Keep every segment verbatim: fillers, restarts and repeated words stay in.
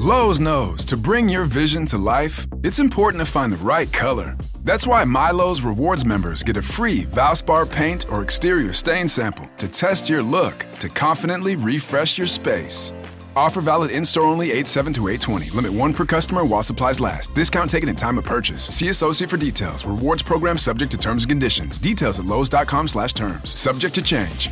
Lowe's knows to bring your vision to life, it's important to find the right color. That's why MyLowe's Rewards members get a free Valspar paint or exterior stain sample to test your look to confidently refresh your space. Offer valid in-store only eight seven to eight twenty. Limit one per customer while supplies last. Discount taken in time of purchase. See associate for details. Rewards program subject to terms and conditions. Details at lowes.com slash terms. Subject to change.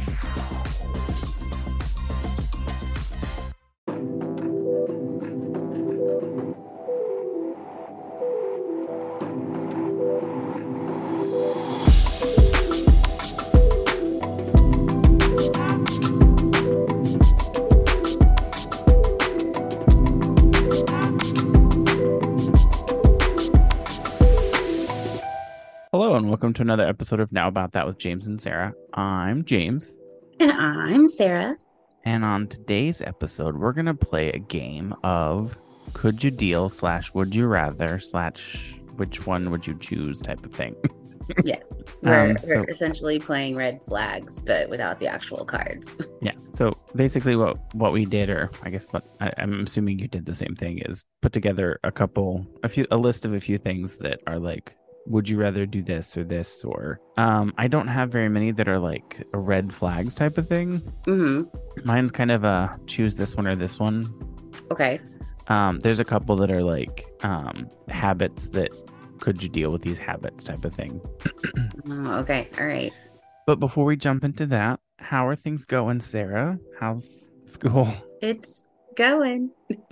Welcome to another episode of Now About That with James and Sarah. I'm James. And I'm Sarah. And on today's episode, we're going to play a game of Could You Deal slash Would You Rather slash Which One Would You Choose type of thing. Yes. We're, um, so, we're essentially playing red flags, but without the actual cards. Yeah. So basically what, what we did, or I guess what I, I'm assuming you did the same thing, is put together a couple, a few, a list of a few things that are like, would you rather do this or this? Or um, I don't have very many that are like a red flags type of thing. Mm-hmm. Mine's kind of a choose this one or this one. Okay. Um, there's a couple that are like um, habits that could you deal with these habits type of thing. Oh, okay. All right. But before we jump into that, how are things going, Sarah? How's school? It's going.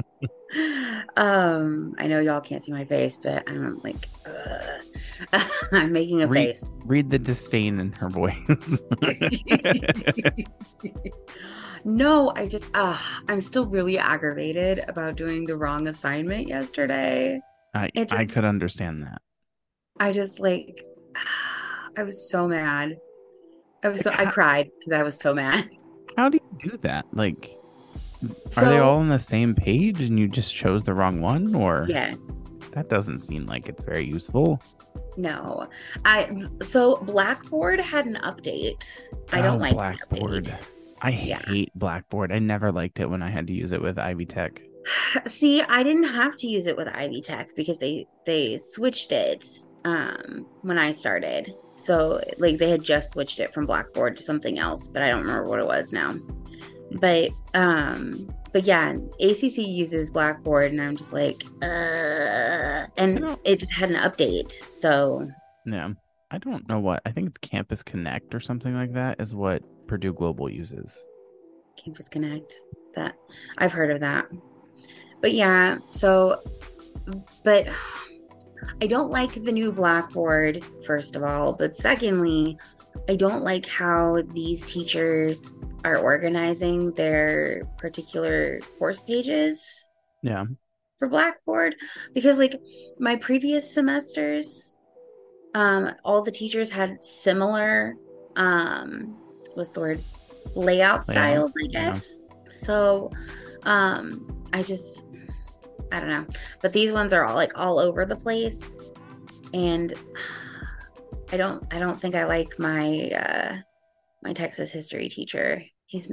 um, I know y'all can't see my face, but I'm like, uh, I'm making a read, face. Read the disdain in her voice. No, I just, uh, I'm still really aggravated about doing the wrong assignment yesterday. I just, I could understand that. I just like, I was so mad. I was so, I cried because I was so mad. How do you do that? Like, so, are they all on the same page and you just chose the wrong one? Or yes, that doesn't seem like it's very useful. No, I so Blackboard had an update. I don't oh, like Blackboard. I yeah. hate Blackboard. I never liked it when I had to use it with Ivy Tech. See, I didn't have to use it with Ivy Tech because they they switched it um when I started. So like they had just switched it from Blackboard to something else, but I don't remember what it was now. But um but yeah, A C C uses Blackboard and I'm just like uh and it just had an update. So yeah, I don't know what. I think it's Campus Connect or something like that is what Purdue Global uses. Campus Connect. That I've heard of that. But yeah, so but I don't like the new Blackboard, first of all, but secondly, I don't like how these teachers are organizing their particular course pages. Yeah. For Blackboard, because like my previous semesters, um, all the teachers had similar, um, what's the word, layout styles, I guess. Yeah. So, um, I just, I don't know, but these ones are all like all over the place, and I don't I don't think I like my uh my Texas history teacher. He's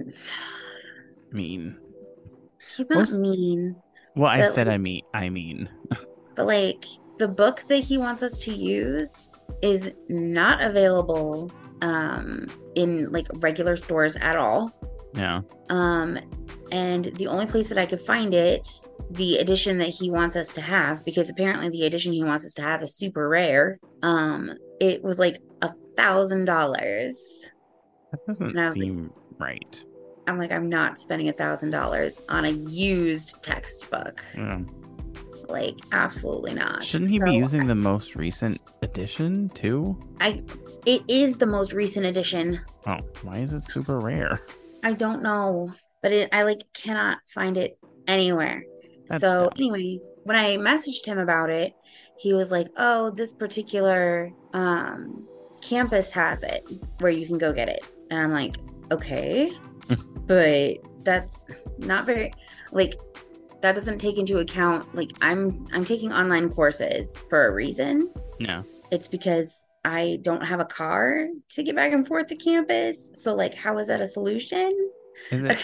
mean. He's not Most, mean. Well, I said like, I mean I mean. But like the book that he wants us to use is not available um in like regular stores at all. Yeah. Um and the only place that I could find it, the edition that he wants us to have, because apparently the edition he wants us to have is super rare. Um It was like a thousand dollars. That doesn't seem like, right. I'm like, I'm not spending a thousand dollars on a used textbook. Yeah. Like, absolutely not. Shouldn't he so be using I, the most recent edition too? I. It is the most recent edition. Oh, why is it super rare? I don't know, but it. I like cannot find it anywhere. That's so dumb. Anyway, when I messaged him about it, he was like, oh, this particular um, campus has it where you can go get it. And I'm like, okay, but that's not very, like, that doesn't take into account, like, I'm I'm taking online courses for a reason. Yeah. It's because I don't have a car to get back and forth to campus. So, like, how is that a solution? Is it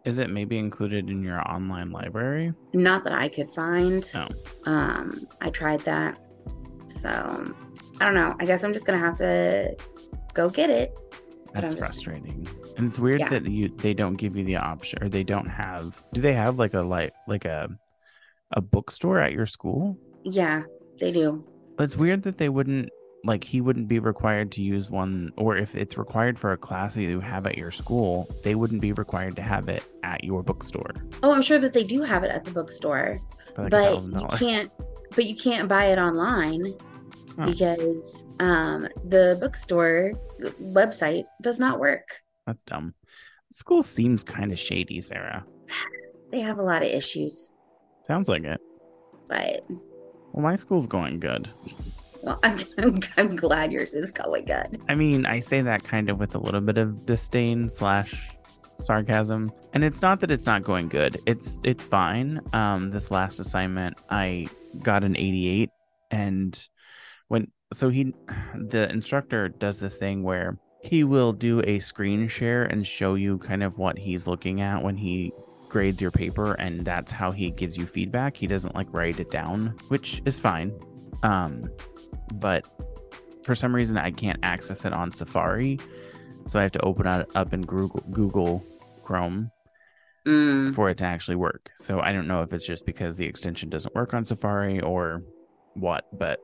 Is it maybe included in your online library? Not that I could find. No. Um, I tried that. So I don't know. I guess I'm just gonna have to go get it. That's just, frustrating. And it's weird yeah. that you they don't give you the option, or they don't have do they have like a like like a a bookstore at your school? Yeah, they do. It's weird that they wouldn't like he wouldn't be required to use one, or if it's required for a class that you have at your school, they wouldn't be required to have it at your bookstore. Oh, I'm sure that they do have it at the bookstore, Like but you can't. But you can't buy it online huh. because um, the bookstore website does not work. That's dumb. School seems kind of shady, Sarah. They have a lot of issues. Sounds like it. But well, my school's going good. Well, I'm, I'm, I'm glad yours is going good. I mean, I say that kind of with a little bit of disdain slash sarcasm, and it's not that it's not going good. It's it's fine. Um, this last assignment, I got an eighty-eight, and when so he, the instructor does this thing where he will do a screen share and show you kind of what he's looking at when he grades your paper, and that's how he gives you feedback. He doesn't like write it down, which is fine. Um, but for some reason I can't access it on Safari, so I have to open it up in Google, Google Chrome mm. for it to actually work. So I don't know if it's just because the extension doesn't work on Safari or what, but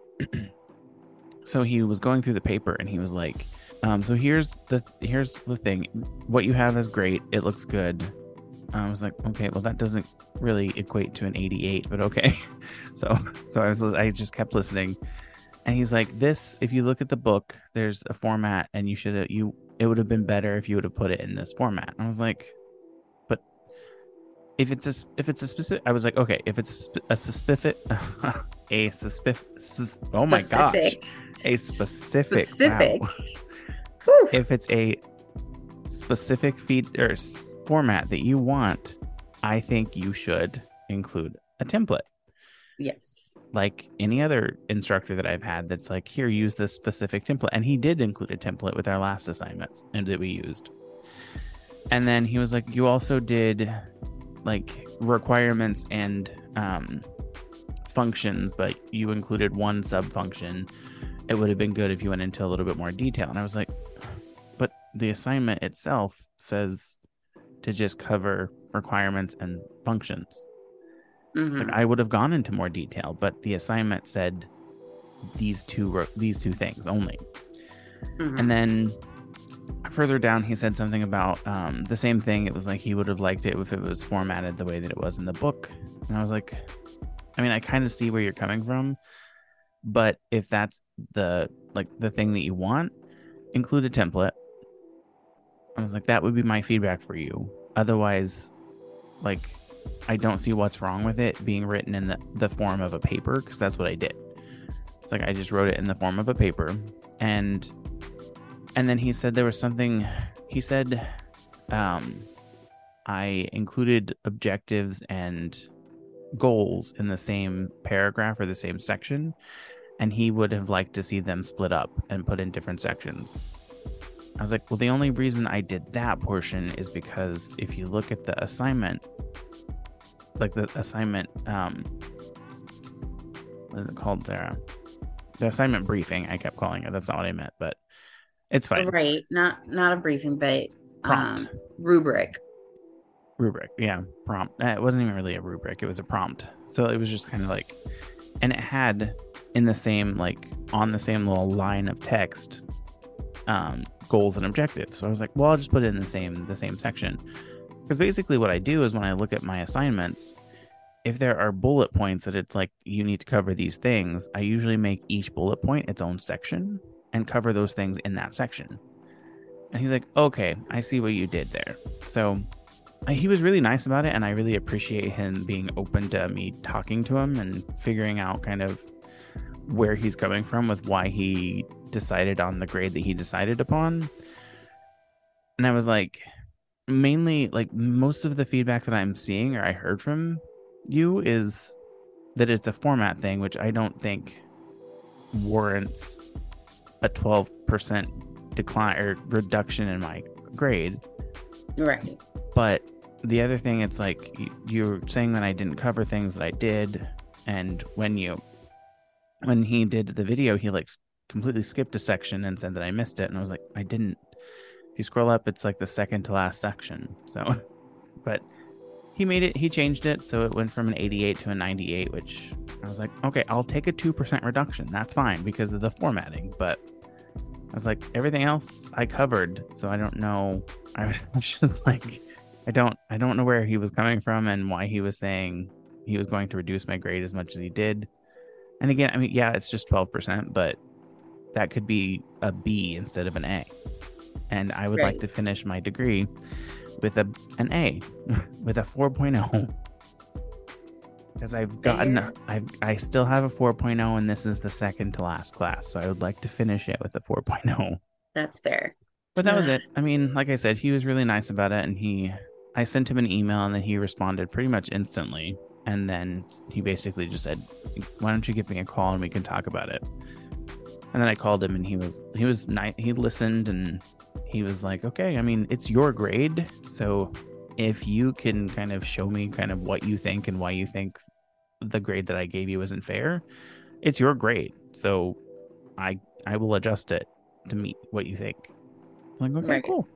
so he was going through the paper and he was like, um, so here's the here's the thing. What you have is great. It looks good. I was like, okay, well, that doesn't really equate to an eighty-eight, but okay. so so I was I just kept listening. And he's like, this, if you look at the book, there's a format, and you should have, you, it would have been better if you would have put it in this format. And I was like, but if it's a, if it's a specific, I was like, okay, if it's a specific, a specific, oh my gosh, a specific, specific. Wow. If it's a specific feed or format that you want, I think you should include a template. Yes. Like any other instructor that I've had that's like, here, use this specific template. And he did include a template with our last assignment and that we used. And then he was like, you also did like requirements and um, functions, but you included one sub function. It would have been good if you went into a little bit more detail. And I was like, but the assignment itself says to just cover requirements and functions. Mm-hmm. Like I would have gone into more detail, but the assignment said these two these two things only. Mm-hmm. And then further down, he said something about um, the same thing. It was like he would have liked it if it was formatted the way that it was in the book. And I was like, I mean, I kind of see where you're coming from, but if that's the like the thing that you want, include a template. I was like, that would be my feedback for you. Otherwise, like, I don't see what's wrong with it being written in the, the form of a paper, because that's what I did. It's like I just wrote it in the form of a paper. And and then he said there was something, he said um, I included objectives and goals in the same paragraph or the same section, and he would have liked to see them split up and put in different sections. I was like, well, the only reason I did that portion is because if you look at the assignment, like the assignment, um, what is it called, Sarah? The assignment briefing, I kept calling it. That's not what I meant, but it's fine. Right. Not not a briefing, but prompt. Um, rubric. Rubric, yeah. Prompt. It wasn't even really a rubric. It was a prompt. So it was just kind of like, and it had in the same, like on the same little line of text, um, goals and objectives. So I was like, well, I'll just put it in the same the same section. Because basically what I do is when I look at my assignments, if there are bullet points that it's like, you need to cover these things, I usually make each bullet point its own section and cover those things in that section. And he's like, okay, I see what you did there. So he was really nice about it, and I really appreciate him being open to me talking to him and figuring out kind of where he's coming from with why he decided on the grade that he decided upon. And I was like, mainly, like, most of the feedback that I'm seeing or I heard from you is that it's a format thing, which I don't think warrants a twelve percent decline or reduction in my grade. Right. But the other thing, it's like you, you're saying that I didn't cover things that I did, and when you when he did the video, he like completely skipped a section and said that I missed it, and I was like, I didn't. If you scroll up, it's like the second to last section. So, but he made it. He changed it, so it went from an eighty-eight to a ninety-eight, which I was like, okay, I'll take a two percent reduction. That's fine because of the formatting, but. I was like, everything else I covered, so I don't know. I was just like, I don't, I don't know where he was coming from and why he was saying he was going to reduce my grade as much as he did. And again, I mean, yeah, it's just twelve percent, but that could be a B instead of an A. And I would right. like to finish my degree with a an A, with a four point oh. Because I've gotten, I I still have a four point oh, and this is the second to last class. So I would like to finish it with a four point oh. That's fair. But that was it. I mean, like I said, he was really nice about it. And he, I sent him an email and then he responded pretty much instantly. And then he basically just said, why don't you give me a call and we can talk about it? And then I called him and he was, he was nice. He listened and he was like, okay, I mean, it's your grade. So if you can kind of show me kind of what you think and why you think the grade that I gave you isn't fair, it's your grade. So I I will adjust it to meet what you think. I'm like, okay, right. Cool.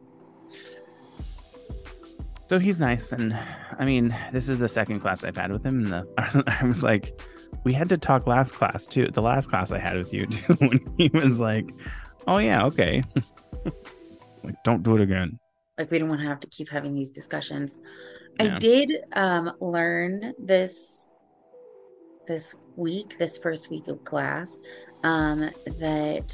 So he's nice. And I mean, this is the second class I've had with him. And the, I was like, we had to talk last class too. The last class I had with you too, when he was like, oh yeah, okay. Like, don't do it again. Like, we don't want to have to keep having these discussions. Yeah. I did um, learn this this week, this first week of class, um, that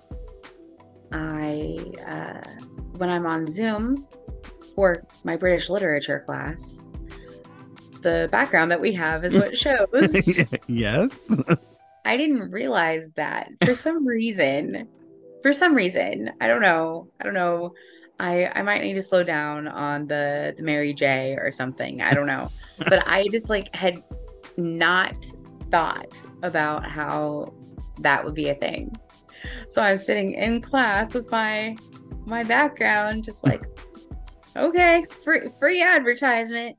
I, uh, when I'm on Zoom for my British literature class, the background that we have is what shows. Yes. I didn't realize that for some reason. For some reason, I don't know. I don't know. I, I might need to slow down on the, the Mary J or something. I don't know. But I just like had not thought about how that would be a thing. So I'm sitting in class with my my background, just like, okay, free free advertisement.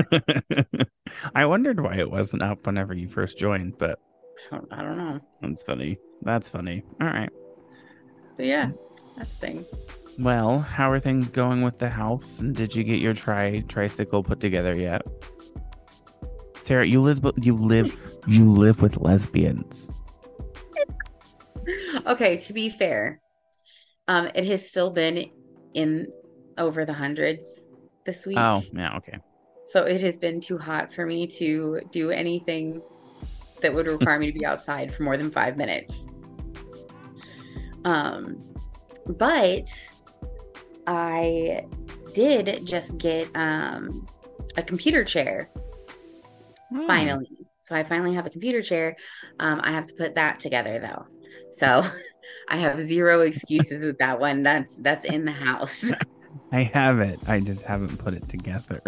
I wondered why it wasn't up whenever you first joined, but I don't, I don't know. That's funny. That's funny. All right. But yeah, that's the thing. Well, how are things going with the house? And did you get your tri tricycle put together yet? Sarah, you live you live you live with lesbians. Okay, to be fair, um, it has still been in over the hundreds this week. Oh, yeah, okay. So it has been too hot for me to do anything that would require me to be outside for more than five minutes. Um, but I did just get um a computer chair. Hmm. Finally. So I finally have a computer chair. Um, I have to put that together though. So I have zero excuses with that one. That's that's in the house. I have it. I just haven't put it together.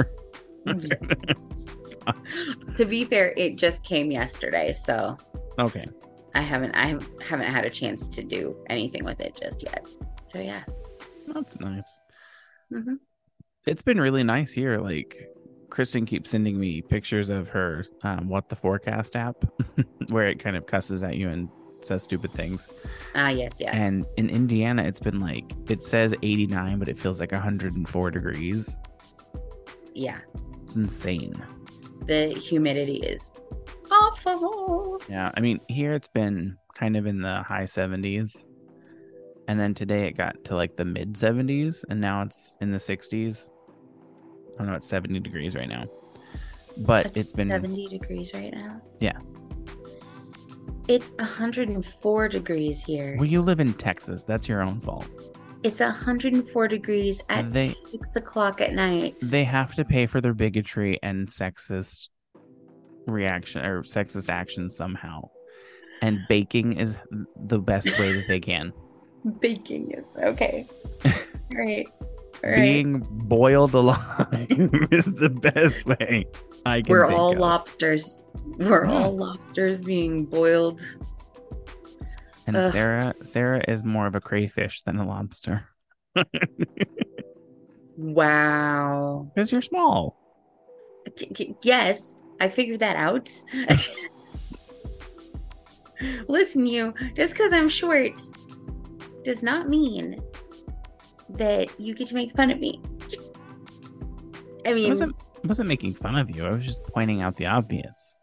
To be fair, it just came yesterday, so okay. I haven't I haven't had a chance to do anything with it just yet. So yeah. That's nice. Mm-hmm. It's been really nice here. Like, Kristen keeps sending me pictures of her um, What the Forecast app, where it kind of cusses at you and says stupid things. Ah, uh, yes, yes. And in Indiana, it's been like, it says eighty-nine, but it feels like one hundred four degrees. Yeah. It's insane. The humidity is awful. Yeah, I mean, here it's been kind of in the high seventies. And then today it got to like the mid seventies, and now it's in the sixties. I don't know, it's seventy degrees right now. But it's, it's been seventy degrees right now. Yeah. It's one hundred four degrees here. Well, you live in Texas. That's your own fault. It's one hundred four degrees at they, six o'clock at night. They have to pay for their bigotry and sexist reaction or sexist actions somehow. And baking is the best way that they can. Baking is okay. All right. All right. Being boiled alive is the best way I can We're think all of. lobsters. We're Yeah. all lobsters being boiled. And Ugh. Sarah Sarah is more of a crayfish than a lobster. Wow. Because you're small. K- k- yes, I figured that out. Listen, you, just because I'm short does not mean that you get to make fun of me. I I mean, wasn't I wasn't making fun of you. I was just pointing out the obvious.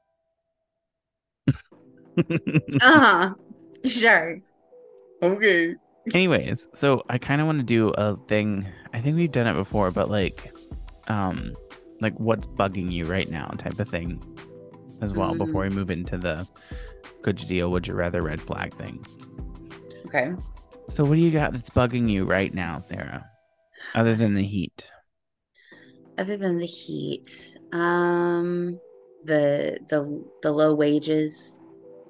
uh-huh. Sure. Okay. Anyways, so I kind of want to do a thing. I think we've done it before, but like, um, like what's bugging you right now type of thing as well Mm. before we move into the could you deal, would you rather red flag thing. Okay. So what do you got that's bugging you right now, Sarah? Other than the heat. Other than the heat, um, the the the low wages,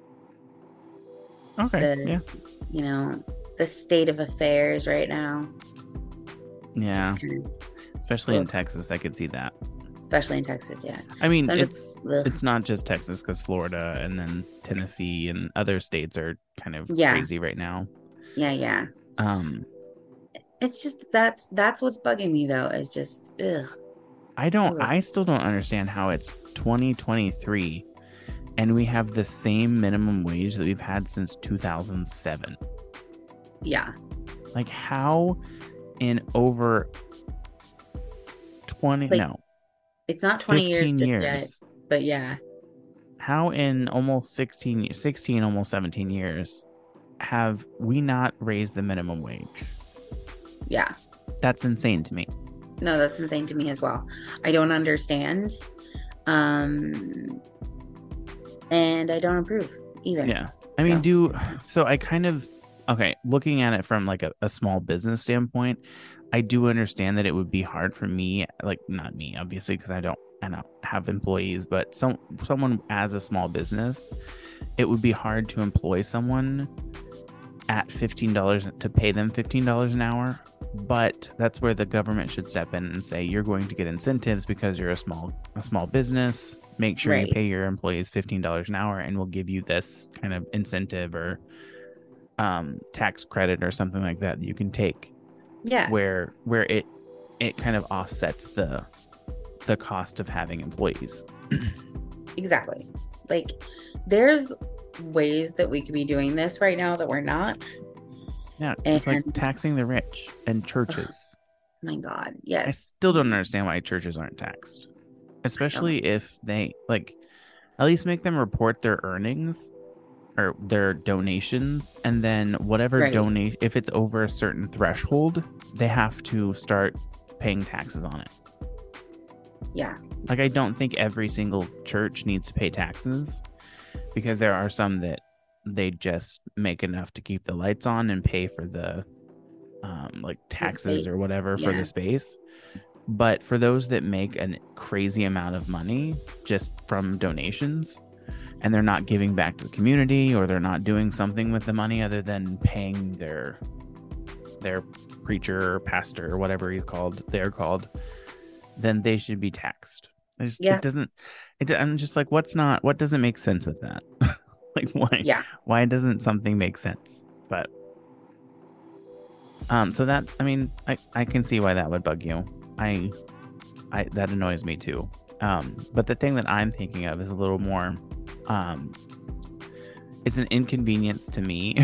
Okay. the Yeah. you know, the state of affairs right now. Yeah. Just kind of, Especially in ugh. Texas, I could see that. Especially in Texas, yeah. I mean, So I'm it's just, ugh. it's not just Texas because Florida and then Tennessee and other states are kind of Yeah. crazy right now. Yeah, yeah. Um, It's just that's that's what's bugging me though. Is just ugh. I don't. Ugh. I still don't understand how it's twenty twenty-three and we have the same minimum wage that we've had since two thousand seven. Yeah. Like how in over twenty Like, no It's not twenty years fifteen just years. yet, but yeah. How in almost sixteen, sixteen, almost seventeen years have we not raised the minimum wage? Yeah. That's insane to me. No, that's insane to me as well. I don't understand. Um and I don't approve either. Yeah. I mean, Yeah. do so I kind of okay, looking at it from like a, a small business standpoint, I do understand that it would be hard for me, like not me, obviously, because I don't I don't have employees, but some someone as a small business, it would be hard to employ someone at fifteen dollars to pay them fifteen dollars an hour. But that's where the government should step in and say you're going to get incentives because you're a small a small business. Make sure you Right. pay your employees fifteen dollars an hour, and we'll give you this kind of incentive or um, tax credit or something like that that you can take. Yeah. Where where it it kind of offsets the the cost of having employees. Exactly. Like there's ways that we could be doing this right now that we're not. Yeah, it's like And- taxing the rich and churches. My God. I Yes. still don't understand why churches aren't taxed, especially if they like at least make them report their earnings or their donations, and then whatever Right. donate if it's over a certain threshold, they have to start paying taxes on it. Yeah. Like I don't think every single church needs to pay taxes because there are some that they just make enough to keep the lights on and pay for the um like taxes or space, whatever for yeah. the space. But for those that make a crazy amount of money just from donations and they're not giving back to the community or they're not doing something with the money other than paying their their preacher or pastor or whatever he's called, they're called, then they should be taxed. It, just, Yeah. it doesn't it, I'm just like, what's not what doesn't make sense with that? Like why Yeah. why doesn't something make sense? But um so that I mean I, I can see why that would bug you. I I that annoys me too. Um but the thing that I'm thinking of is a little more um it's an inconvenience to me.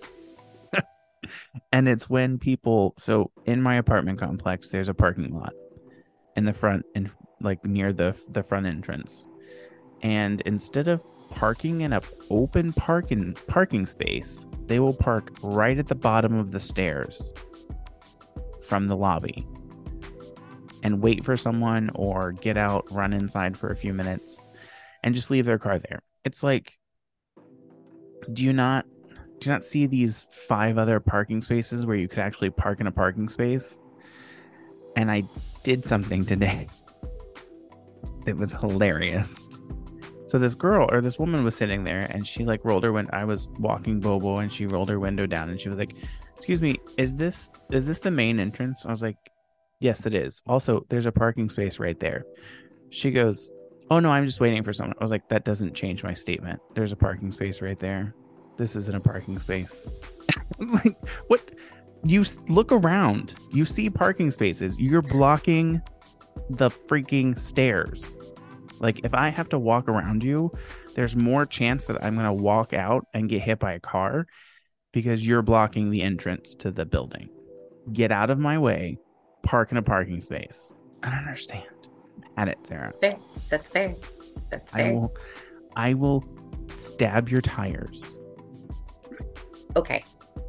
And it's when people so in my apartment complex there's a parking lot in the front and like near the the front entrance. And instead of parking in a open parking parking space, they will park right at the bottom of the stairs from the lobby and wait for someone or get out, run inside for a few minutes and just leave their car there. It's like, do you not do you not see these five other parking spaces where you could actually park in a parking space? And I did something today that was hilarious. So this girl or this woman was sitting there and she like rolled her window. I was walking Bobo and she rolled her window down and she was like, excuse me, is this is this the main entrance? I was like, yes, it is. Also, there's a parking space right there. She goes, oh no, I'm just waiting for someone. I was like, that doesn't change my statement. There's a parking space right there. This isn't a parking space. Like, what You s- look around. You see parking spaces. You're blocking the freaking stairs. Like, if I have to walk around you, there's more chance that I'm going to walk out and get hit by a car because you're blocking the entrance to the building. Get out of my way. Park in a parking space. I don't understand. At it, Sarah. That's fair. That's fair. That's fair. I will, I will stab your tires. Okay.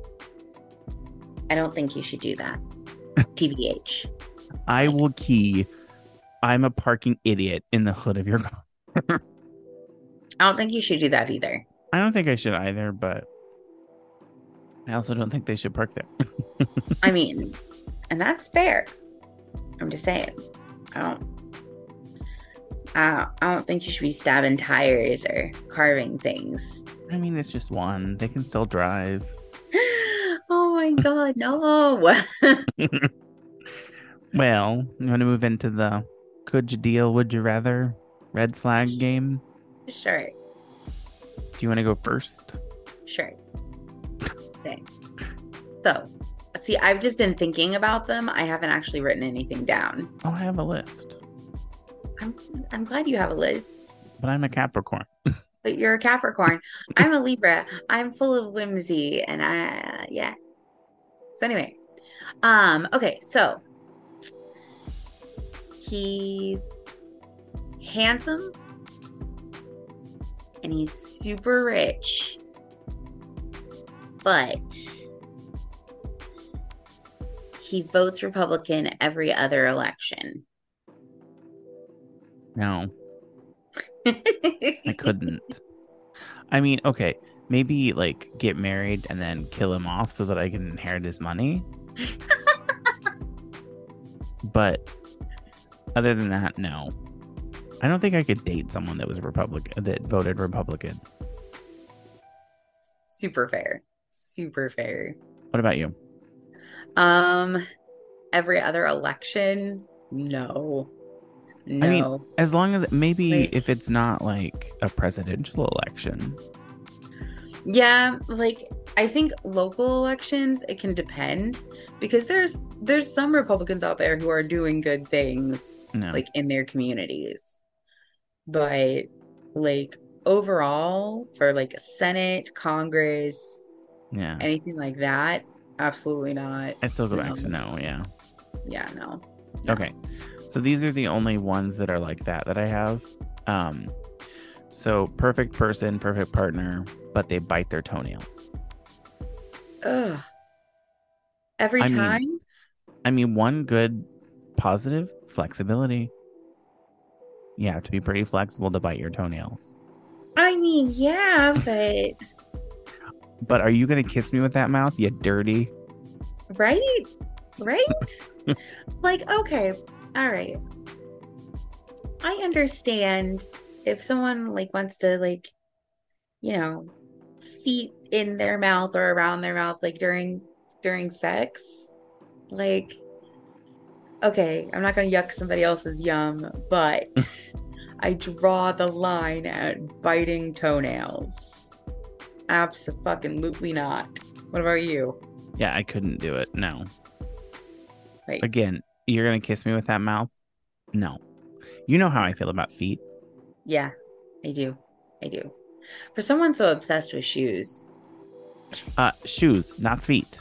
I don't think you should do that. T B H. I will key. I'm a parking idiot in the hood of your car. I don't think you should do that either. I don't think I should either, but I also don't think they should park there. I mean, and that's fair. I'm just saying. I don't. I, I don't think you should be stabbing tires or carving things. I mean, it's just one. They can still drive. Oh my God, no. Well, you want to move into the could you deal, would you rather red flag game? Sure. Do you want to go first? Sure. Okay. So, see, I've just been thinking about them. I haven't actually written anything down. Oh, I have a list. I'm I'm glad you have a list. But I'm a Capricorn. But you're a Capricorn. I'm a Libra. I'm full of whimsy, and I yeah. So anyway, um, okay, so he's handsome and he's super rich, but he votes Republican every other election. No, I couldn't. I mean, okay, maybe like get married and then kill him off so that I can inherit his money. But other than that, no. I don't think I could date someone that was Republican, that voted Republican. Super fair. Super fair. What about you? Um, every other election, no. No. I mean, as long as maybe Like- if it's not like a presidential election. Yeah, like I think local elections, it can depend because there's there's some Republicans out there who are doing good things No. like in their communities. But like overall for like Senate, Congress, Yeah. anything like that, absolutely not. I still go back No. to no, yeah. Yeah, no. Okay. So these are the only ones that are like that that I have. Um so perfect person, perfect partner, but they bite their toenails. Ugh. Every I mean- time? I mean, one good positive, flexibility. You have to be pretty flexible to bite your toenails. I mean, yeah, but But are you going to kiss me with that mouth, you dirty? right? Right? Like, okay, all right. I understand if someone like wants to like, you know, feet in their mouth or around their mouth like during during sex. Like, okay, I'm not gonna yuck somebody else's yum, but I draw the line at biting toenails. Abso-fucking-lutely not. What about you? Yeah, I couldn't do it. No. Like, Again, you're going to kiss me with that mouth? No. You know how I feel about feet. yeah, I do. I do. For someone so obsessed with shoes. Uh, shoes, not feet.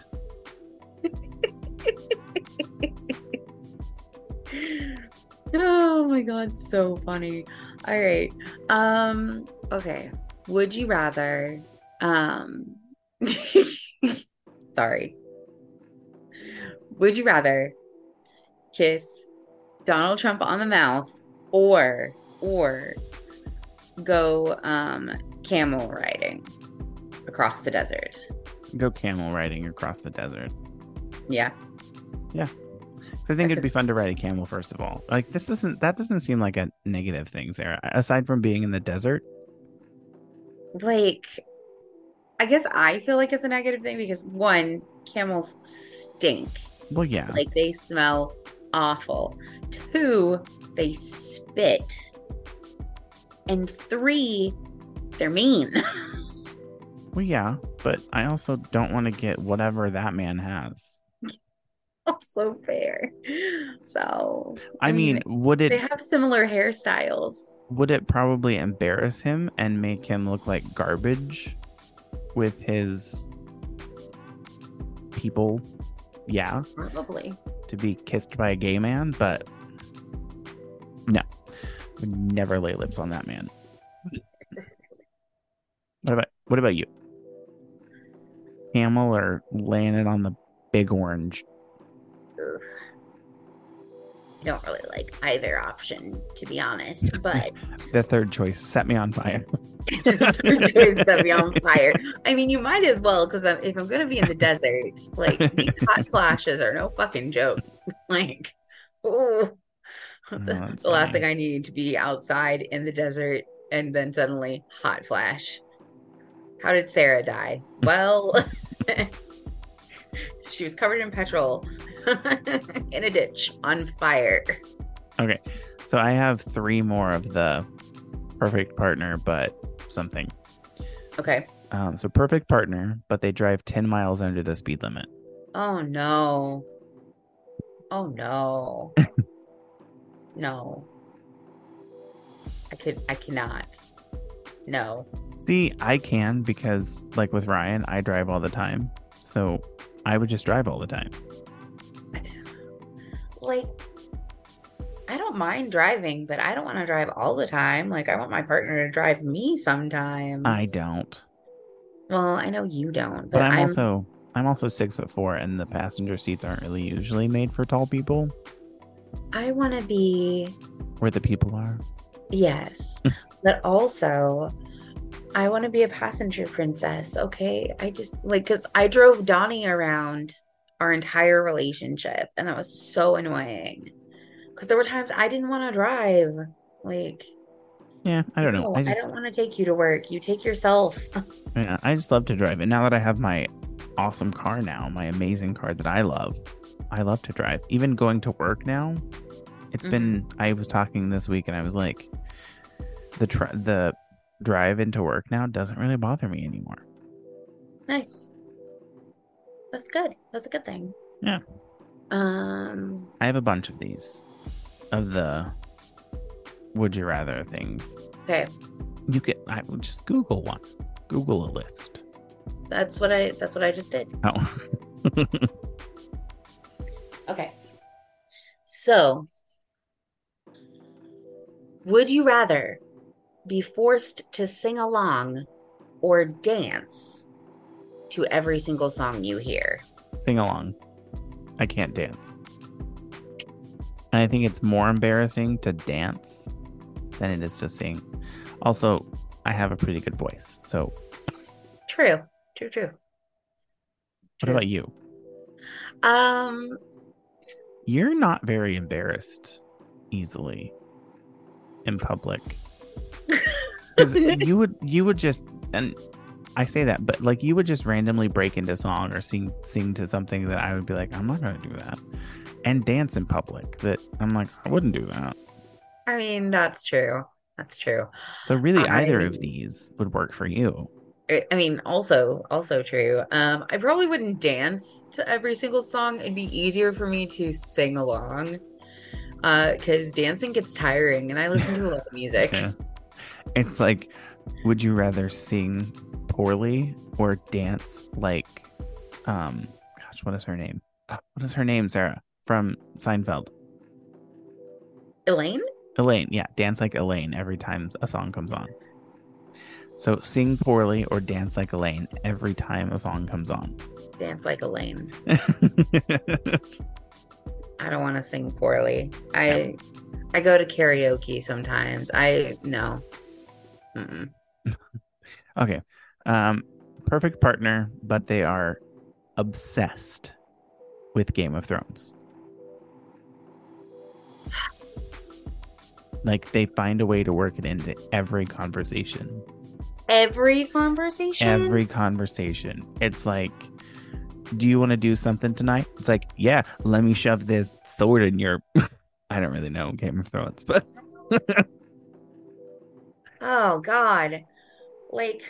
Oh my god, so funny. All right. Um, okay. Would you rather um sorry. Would you rather kiss Donald Trump on the mouth or or go um camel riding across the desert? Go camel riding across the desert. Yeah. I think it'd be fun to ride a camel, first of all. Like, this doesn't, that doesn't seem like a negative thing, Sarah. Aside from being in the desert. Like, I guess I feel like it's a negative thing because one, camels stink. Well, yeah. Like, they smell awful. Two, they spit. And three, they're mean. Well, yeah. But I also don't want to get whatever that man has. also fair. So, I, I mean, mean, would they it have similar hairstyles. would it probably embarrass him and make him look like garbage with his people? Yeah, Probably. to be kissed by a gay man, but no, would never lay lips on that man. What about what about you? Camel or laying it on the big orange? Ugh. I don't really like either option, to be honest, but The third choice, set me on fire. it's gonna be on fire. I mean, you might as well, because if I'm gonna be in the desert, like these hot flashes are no fucking joke. Like, ooh, Oh, the, that's the last funny. thing I need to be outside in the desert and then suddenly hot flash. How did Sarah die? Well, she was covered in petrol in a ditch on fire. Okay, so I have three more of the perfect partner, but something. Okay. Um, so perfect partner, but they drive ten miles under the speed limit. Oh no. Oh no. No. I could I cannot. No. See, I can because, like with Ryan, I drive all the time. So I would just drive all the time. Like, I don't mind driving, but I don't want to drive all the time. Like, I want my partner to drive me sometimes. I don't. Well, I know you don't, But but I'm I'm also I'm also six foot four, and the passenger seats aren't really usually made for tall people. I want to be, Where the people are. yes, but also I want to be a passenger princess. Okay. I just like, because I drove Donnie around our entire relationship, and that was so annoying. Because there were times I didn't want to drive. Like, Yeah, I don't know. no, I I just don't want to take you to work. You take yourself. yeah, I just love to drive. And now that I have my awesome car now, my amazing car that I love, I love to drive. Even going to work now, it's Mhm. been I was talking this week and I was like the tr- the drive into work now doesn't really bother me anymore. Nice. That's good. That's a good thing. Yeah. Um, I have a bunch of these of the would you rather things. okay. You can I would just Google one. Google a list. That's what I that's what I just did. Oh. Okay. So, would you rather be forced to sing along or dance to every single song you hear? Sing along. I can't dance. And I think it's more embarrassing to dance than it is to sing. Also, I have a pretty good voice. So, True. True, true. what about you? Um, You're not very embarrassed easily in public. Because you would you would just and I say that, but like you would just randomly break into song or sing sing to something that I would be like, I'm not gonna do that. And dance in public. That I'm like, I wouldn't do that. I mean, that's true. That's true. So really either I- of these would work for you. I I mean, also, also true. Um, I probably wouldn't dance to every single song. It'd be easier for me to sing along. Uh, because dancing gets tiring, and I listen to a lot of music. Yeah. It's like, would you rather sing poorly or dance like, um, gosh, what is her name? What is her name, Sarah? From Seinfeld. Elaine? Elaine, yeah, dance like Elaine every time a song comes on. So sing poorly or dance like Elaine every time a song comes on. Dance like Elaine. I don't want to sing poorly. I I go to karaoke sometimes. I no. Mm-mm. Okay. Um, perfect partner, but they are obsessed with Game of Thrones. Like they find a way to work it into every conversation. Every conversation. Every conversation. It's like, do you want to do something tonight? It's like, yeah, let me shove this sword in your. I don't really know Game of Thrones, but Oh God. Like,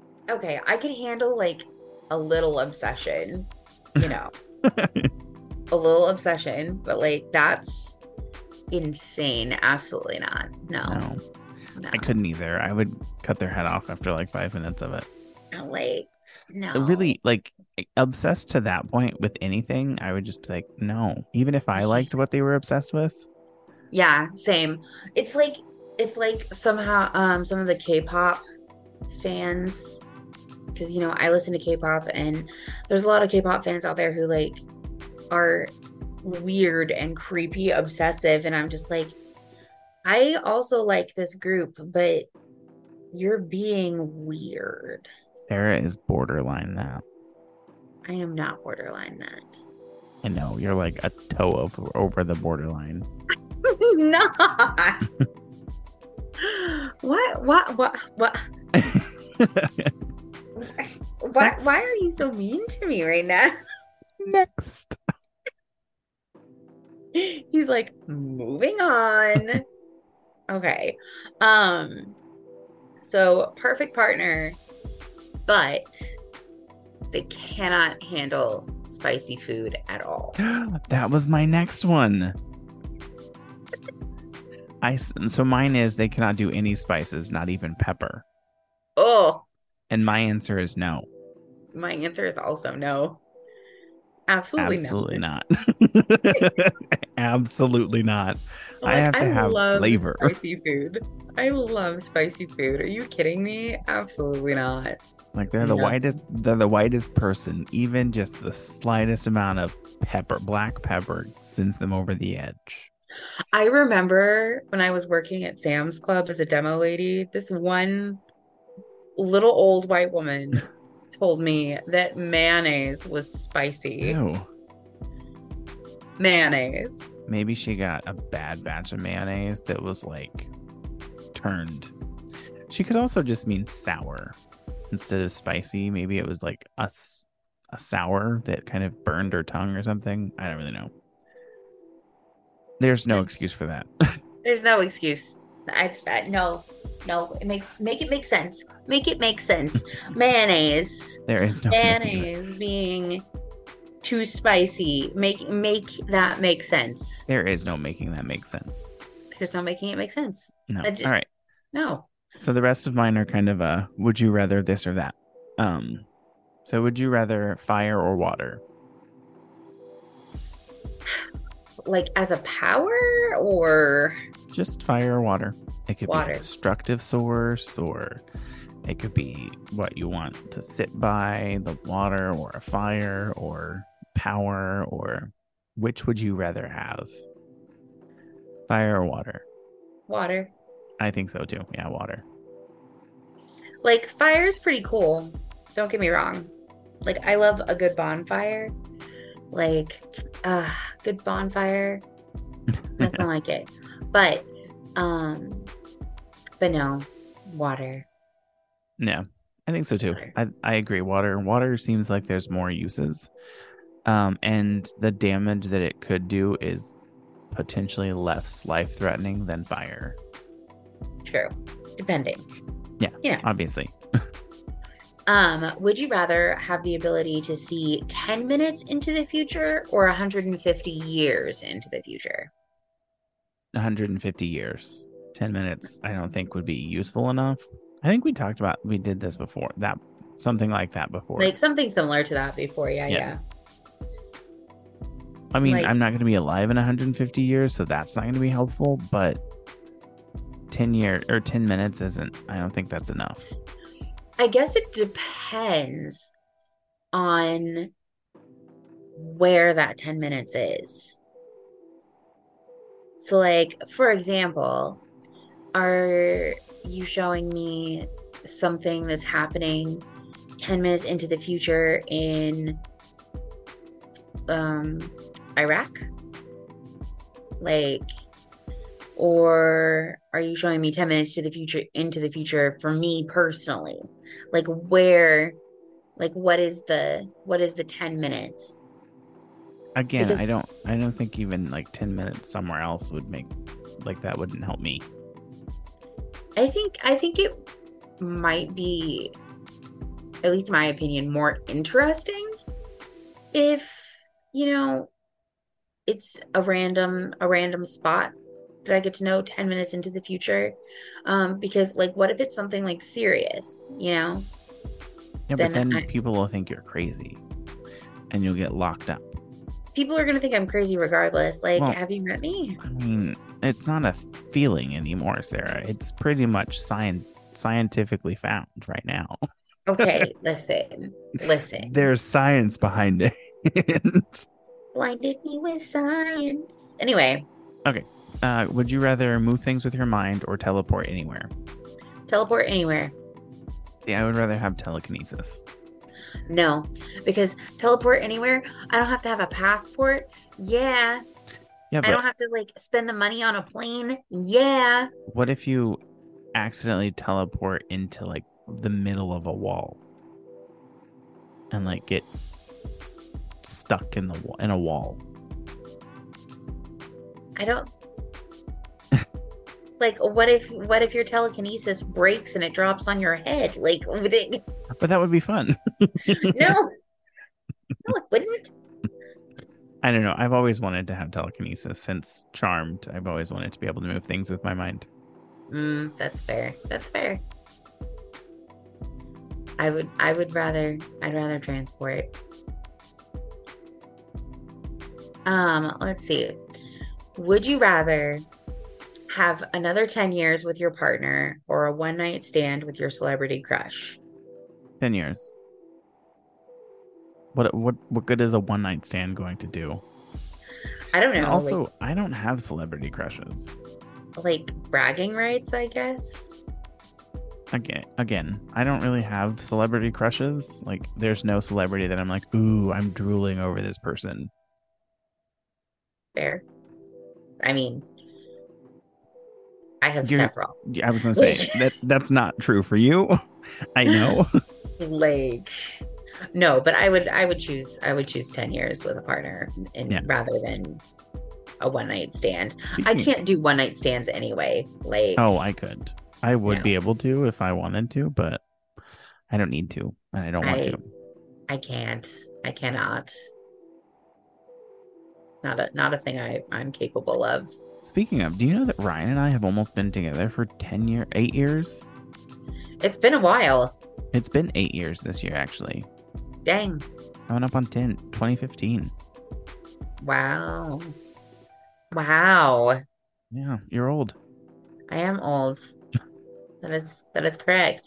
okay, I can handle like a little obsession, you know. a little obsession, but like that's insane. Absolutely not. No. No, No. I couldn't either. I would cut their head off after like five minutes of it. Like, no. Really, like obsessed to that point with anything, I would just be like, no. Even if I liked what they were obsessed with. Yeah, same. It's like it's like somehow um some of the K-pop fans, because you know I listen to K-pop and there's a lot of K-pop fans out there who like are weird and creepy obsessive, and I'm just like, I also like this group, but you're being weird. Sarah is borderline that. I am not borderline that. I know you're like a toe over over the borderline. Not. What? What? What? What? Why? Why are you so mean to me right now? Next. He's like, moving on. Okay. Um. So perfect partner, but they cannot handle spicy food at all. That was my next one. I so mine is they cannot do any spices, not even pepper. Oh. And my answer is no. My answer is also no. Absolutely, Absolutely not. not. Absolutely not. Like, I have to I have love flavor. Spicy food. I love spicy food. Are you kidding me? Absolutely not. Like they're the No. whitest. They're the whitest person. Even just the slightest amount of pepper, black pepper, sends them over the edge. I remember when I was working at Sam's Club as a demo lady, this one little old white woman told me that mayonnaise was spicy. Ew. Mayonnaise. Maybe she got a bad batch of mayonnaise that was like turned. She could also just mean sour instead of spicy. Maybe it was like a, s- a sour that kind of burned her tongue or something. I don't really know. There's no excuse for that. There's no excuse. I, I no, no. It makes make it make sense. Make it make sense. Mayonnaise. There is no Mayonnaise being too spicy. Make make that make sense. There is no making that make sense. There's no making it make sense. No. That just- All right. No. So the rest of mine are kind of a would you rather this or that. Um, so would you rather fire or water? Like as a power or Just fire or water. It could Water. be a destructive source, or it could be what you want to sit by, the water or a fire or power, or which would you rather have? Fire or water? water. I think so too. Yeah, water. Like fire's pretty cool. Don't get me wrong. Like I love a good bonfire. Like uh good bonfire. Nothing like it. But um but no, water. Yeah, I think so too. Water. I, I agree. Water. Water seems like there's more uses. Um, and the damage that it could do is potentially less life threatening than fire. True. Depending. Yeah, Yeah. obviously. Um, would you rather have the ability to see ten minutes into the future or one hundred fifty years into the future? one hundred fifty years. ten minutes, I don't think would be useful enough. I think we talked about, we did this before. That something like that before. Like something similar to that before. Yeah, Yeah. yeah. I mean, like- I'm not going to be alive in one hundred fifty years, so that's not going to be helpful. But ten years or ten minutes isn't. I don't think that's enough. I guess it depends on where that ten minutes is. So, like, for example, are you showing me something that's happening ten minutes into the future in um, Iraq? Like, or are you showing me ten minutes to the future into the future for me personally? Like where, like what is the, what is the ten minutes? Again, Because- I don't. I don't think even like ten minutes somewhere else would make like that wouldn't help me. I think, I think it might be, at least in my opinion, more interesting if, you know, it's a random a random spot that I get to know ten minutes into the future. Um, because like what if it's something like serious, you know? Yeah, but Then then I, people will think you're crazy and you'll get locked up. people are gonna think I'm crazy regardless. Like, Well, have you met me? I mean, it's not a feeling anymore, Sarah. It's pretty much science scientifically found right now. Okay, listen, listen. There's science behind it. Blinded me with science. Anyway, Okay. Uh, would you rather move things with your mind or teleport anywhere? teleport anywhere. Yeah, I would rather have telekinesis. No, because teleport anywhere, I don't have to have a passport. Yeah. Yeah, I don't but have to like spend the money on a plane. Yeah. what if you accidentally teleport into like the middle of a wall and like get stuck in the wa- in a wall? I don't like what if what if your telekinesis breaks and it drops on your head? Like would it- But that would be fun. no. No, it wouldn't. I don't know. I've always wanted to have telekinesis since Charmed. I've always wanted to be able to move things with my mind. Mm, that's fair. That's fair. I would I would rather I'd rather transport. Um, let's see. Would you rather have another ten years with your partner or a one night stand with your celebrity crush? Ten years. What what what good is a one night stand going to do? I don't know. And also, I don't have celebrity crushes. like, like bragging rights, I guess. Again, again, I don't really have celebrity crushes. Like, there's no celebrity that I'm like, ooh, I'm drooling over this person. Fair. I mean, I have You're- several. Yeah, I was gonna say that that's not true for you. I know. Like no, but I would I would choose I would choose ten years with a partner and Yeah. rather than a one night stand. I Speaking- can't do one night stands anyway. Like Oh, I could. I would No. be able to if I wanted to, but I don't need to, and I don't want I to. I can't. I cannot. Not a not a thing I, I'm capable of. Speaking of, do you know that Ryan and I have almost been together for ten year, eight years? It's been a while. It's been eight years this year, actually. Dang. Coming up on ten, twenty fifteen. Wow. Wow. Yeah, you're old. I am old. That is that is correct.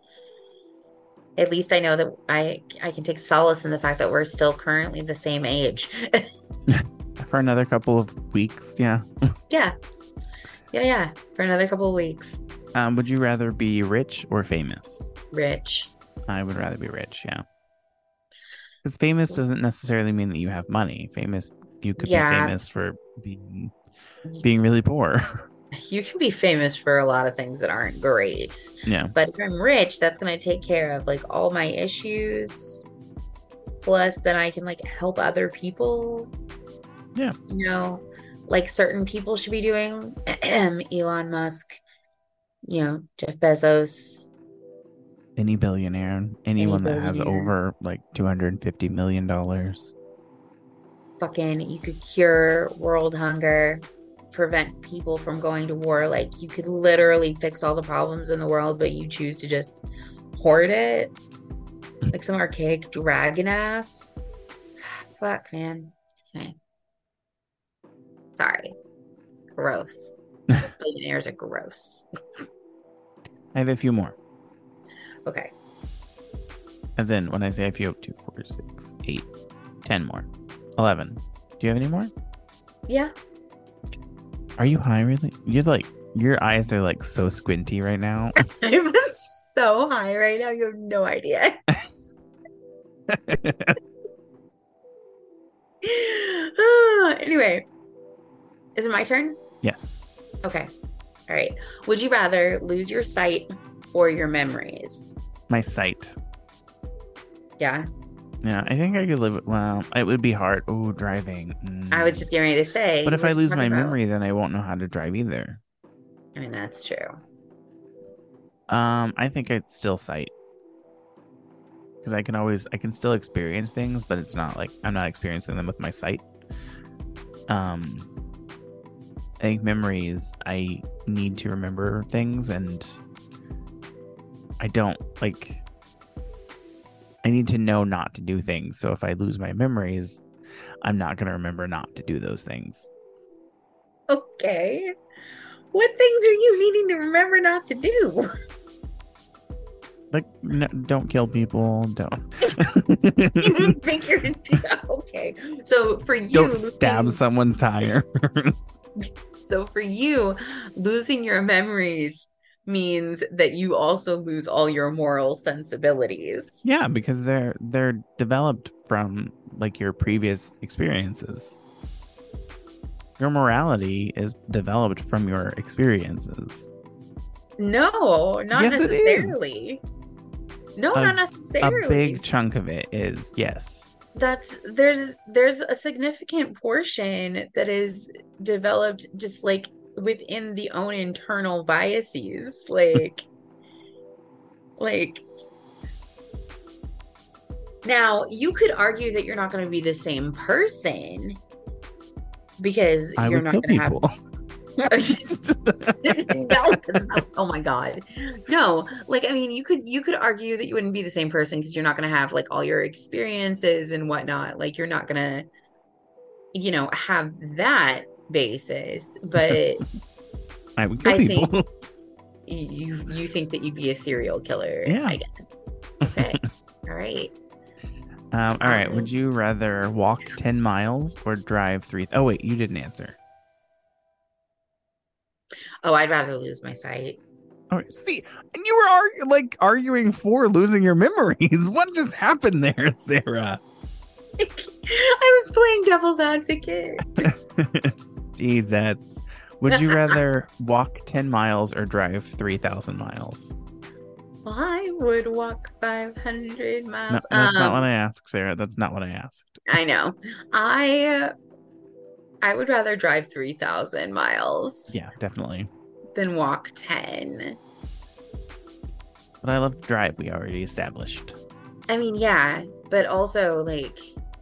At least I know that I I can take solace in the fact that we're still currently the same age. For another couple of weeks, yeah. Yeah. Yeah, yeah. For another couple of weeks. Um, would you rather be rich or famous? Rich. I would rather be rich, yeah. Because famous doesn't necessarily mean that you have money. Famous, you could Yeah. be famous for being being really poor. You can be famous for a lot of things that aren't great. Yeah. But if I'm rich, that's going to take care of like all my issues. Plus, then I can like help other people. Yeah. You know, like certain people should be doing. Elon Musk, you know, Jeff Bezos. Any billionaire, anyone that has billionaire. over like two hundred fifty million dollars. Fucking, you could cure world hunger, prevent people from going to war. Like, you could literally fix all the problems in the world, but you choose to just hoard it. Like some archaic dragon ass. Fuck, man. Okay. Sorry. Gross. Billionaires are gross. I have a few more. Okay. As in, when I say a few, two, four, six, eight, ten more. Eleven. Do you have any more? Yeah. Are you high really? You're like, your eyes are like so squinty right now. I'm so high right now. You have no idea. Anyway, is it my turn? Yes. Okay. All right. Would you rather lose your sight or your memories? My sight. Yeah. Yeah, I think I could live it. Well, it would be hard. Oh, driving. Mm. I was just getting ready to say. But if we were I just lose my talking about- memory, then I won't know how to drive either. I mean, that's true. Um, I think I'd still sight. Because I can always, I can still experience things, but it's not like I'm not experiencing them with my sight. Um, I think memories, I need to remember things, and I don't like. I need to know not to do things. So if I lose my memories, I'm not going to remember not to do those things. Okay. What things are you needing to remember not to do? Like, no, don't kill people. Don't. You think you're okay. So for you, don't stab losing, someone's tire. so for you, losing your memories means that you also lose all your moral sensibilities. Yeah, because they're they're developed from like your previous experiences. Your morality is developed from your experiences. No, not Yes, it necessarily. No, A- not necessarily. A big chunk of it is, yes. That's there's there's a significant portion that is developed just like within the own internal biases. Like like now you could argue that you're not going to be the same person because I you're would not kill going to have people. no, oh my God. No, like I mean you could you could argue that you wouldn't be the same person because you're not going to have like all your experiences and whatnot. Like you're not going to, you know, have that basis. But I would kill I people. think you you think that you'd be a serial killer, Yeah. I guess. Okay. All right. Um, all right. Um, Would you rather walk ten miles or drive three? Oh, wait, you didn't answer. Oh, I'd rather lose my sight. Oh, see, and you were argu- like arguing for losing your memories. What just happened there, Sarah? I was playing devil's advocate. Jesus. Would you rather walk ten miles or drive three thousand miles? I would walk five hundred miles. No, that's not Um, what I asked, Sarah. That's not what I asked. I know. I I would rather drive three thousand miles Yeah, definitely. than walk ten. But I love to drive. We already established. I mean, yeah, but also like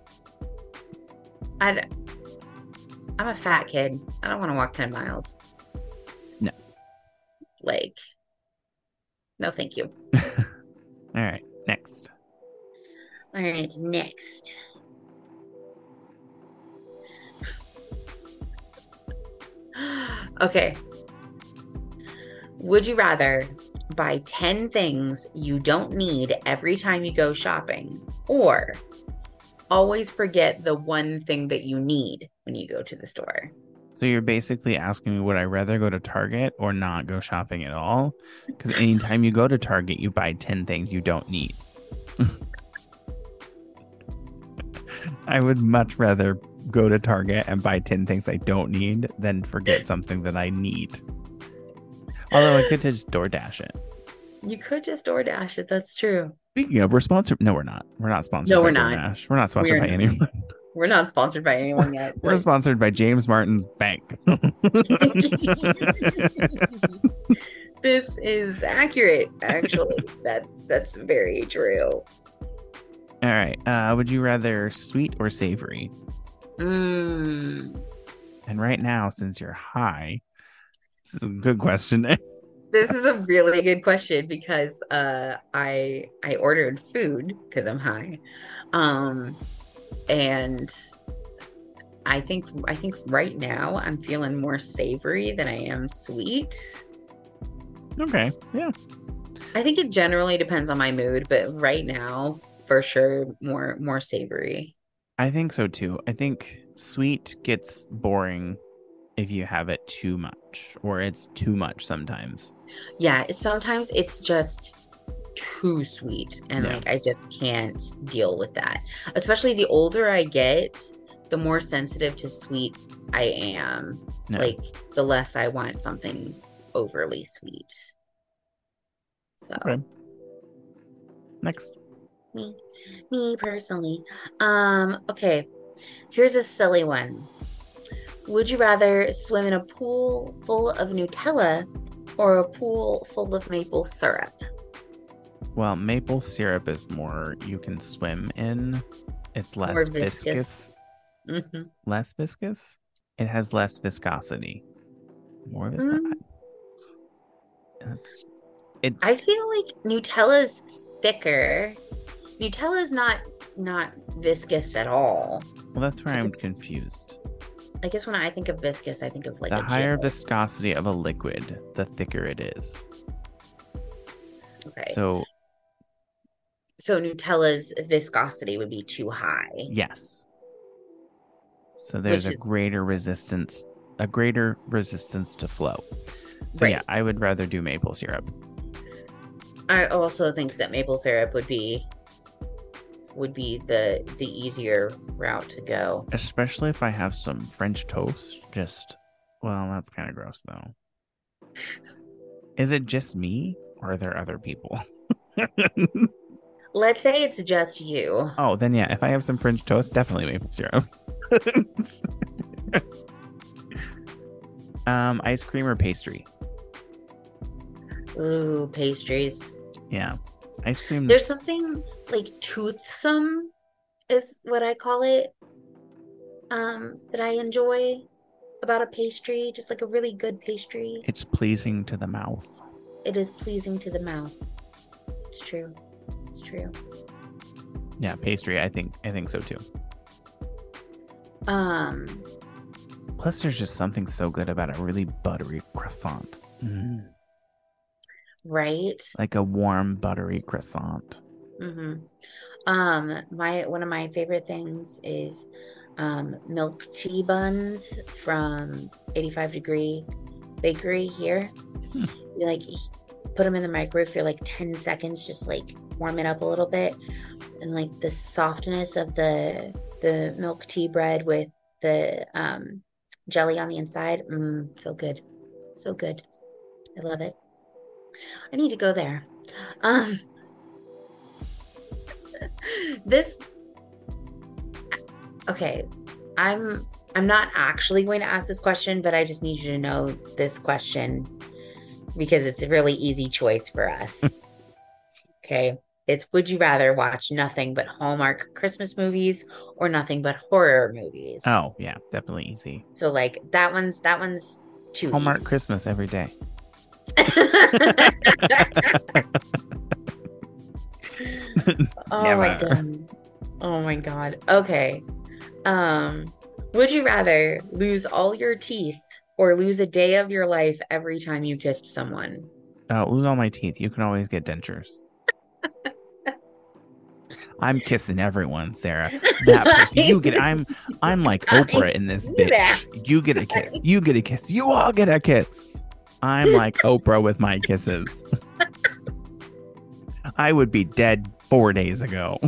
I I'm a fat kid. I don't want to walk ten miles. No. Like no, thank you. All right, next. All right, next. Okay. Would you rather buy ten things you don't need every time you go shopping, or always forget the one thing that you need when you go to the store? So you're basically asking me, would I rather go to Target or not go shopping at all? Because anytime you go to Target, you buy ten things you don't need. I would much rather go to Target and buy ten things I don't need than forget something that I need. Although I could just DoorDash it. You could just DoorDash it. That's true. Speaking of, we're sponsored. No, we're not. We're not sponsored No, by we're not. DoorDash. We're not sponsored We're by not. anyone. We're not sponsored by anyone yet. We're but- sponsored by James Martin's bank. This is accurate, actually. that's that's very true. All right. Uh, would you rather sweet or savory? Mm, And right now, since you're high, this is a good question. this is a really good question because uh, I I ordered food because I'm high, um, and I think I think right now I'm feeling more savory than I am sweet. Okay. Yeah. I think it generally depends on my mood, but right now, for sure, more more savory. I think so too. I think sweet gets boring if you have it too much, or it's too much sometimes. Yeah, it's- sometimes it's just too sweet, and Yeah. like I just can't deal with that. Especially the older I get, the more sensitive to sweet I am. No. Like the less I want something overly sweet. So Okay. Next. me, me personally. Um, okay. Here's a silly one. Would you rather swim in a pool full of Nutella or a pool full of maple syrup? Well, maple syrup is more you can swim in. It's less More viscous. viscous. hmm Less viscous? It has less viscosity. More Mm, viscosity. It's, it's I feel like Nutella's thicker. Nutella's not not viscous at all. well, that's where I I'm guess, confused. I guess when I think of viscous, I think of like The a higher gel. viscosity of a liquid, the thicker it is. Okay. So, So Nutella's viscosity would be too high, yes. So there's which a is greater resistance, a greater resistance to flow. So right. yeah, I would rather do maple syrup. I also think that maple syrup would be would be the the easier route to go. Especially if I have some French toast. Just, well, that's kind of gross though. Is it just me or are there other people? Let's say it's just you. Oh, then yeah, if I have some French toast, definitely maple syrup. um, ice cream or pastry? Ooh, pastries. Yeah, ice cream. There's something like toothsome is what I call it. Um, that I enjoy about a pastry, just like a really good pastry. It's pleasing to the mouth. It is pleasing to the mouth. It's true. It's true. Yeah, pastry. I think. I think so too. Um. Plus, there's just something so good about a really buttery croissant. Mm. Right. Like a warm, buttery croissant. Mm-hmm. Um, my one of my favorite things is um milk tea buns from eighty-five degree bakery here. Hmm. You like put them in the microwave for like ten seconds, just like warm it up a little bit, and like the softness of the the milk tea bread with the um jelly on the inside. Mm, so good. So good. I love it. I need to go there. Um this okay, I'm I'm not actually going to ask this question, but I just need you to know this question because it's a really easy choice for us. Okay. It's would you rather watch nothing but Hallmark Christmas movies or nothing but horror movies? Oh, yeah, definitely easy. So like that one's that one's too Hallmark easy. Christmas every day. Oh Never. my god. Oh my god. Okay. Um, would you rather lose all your teeth or lose a day of your life every time you kissed someone? Oh, lose all my teeth. You can always get dentures. I'm kissing everyone, Sarah. That person. You get I'm I'm like Oprah in this bitch. That. You get a kiss. You get a kiss. You all get a kiss. I'm like Oprah with my kisses. I would be dead four days ago.